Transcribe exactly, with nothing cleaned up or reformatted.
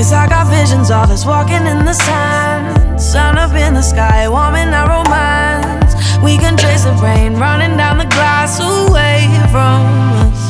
I got visions of us walking in the sand, sun up in the sky, warming our romance. We can trace the rain running down the glass away from us.